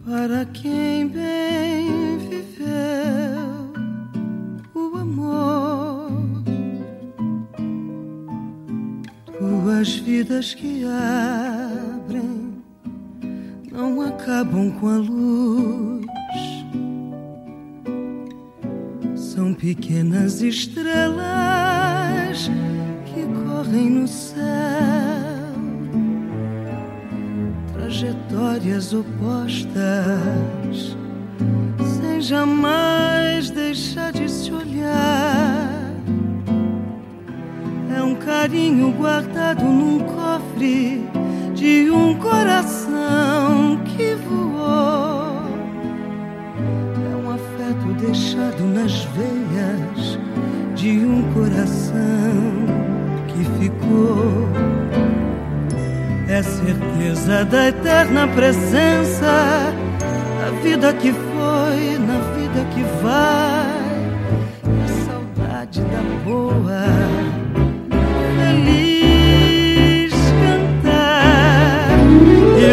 Para quem bem viveu o amor, tuas vidas que abrem não acabam com a luz. São pequenas estrelas que correm no céu, trajetórias opostas, sem jamais deixar de se olhar. É um carinho guardado num cofre de um coração que voou. É um afeto deixado nas veias de um coração que ficou. É certeza da eterna presença, da vida que foi, na vida que vai. É saudade da boa, feliz cantar. E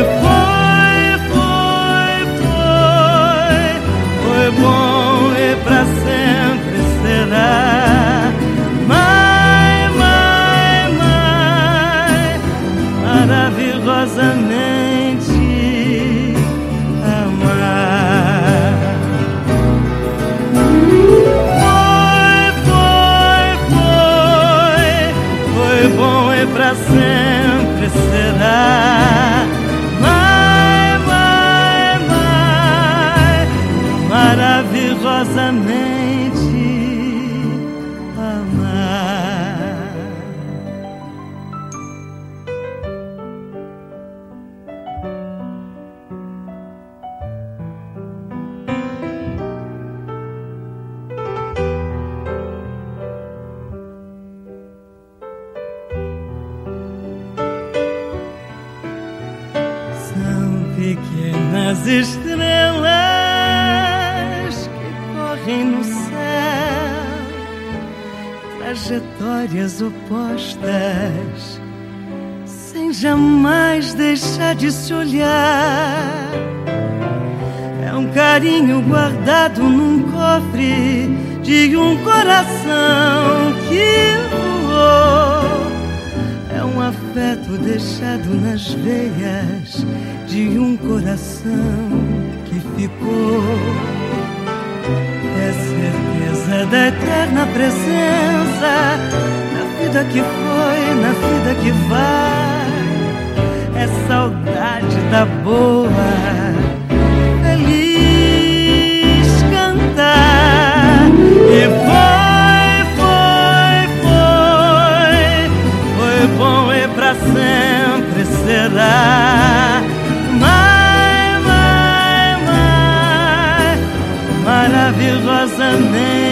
foi bom e pra sempre será. Maravilhosamente amar. Foi bom e pra sempre será. Maravilhosamente amar. Pequenas estrelas que correm no céu, trajetórias opostas, sem jamais deixar de se olhar. É um carinho guardado num cofre de um coração que voou. É um afeto deixado nas veias de um coração que ficou. É certeza da eterna presença, na vida que foi, na vida que vai. É saudade da boa, feliz cantar. E foi bom e pra sempre será. Maravilhosamente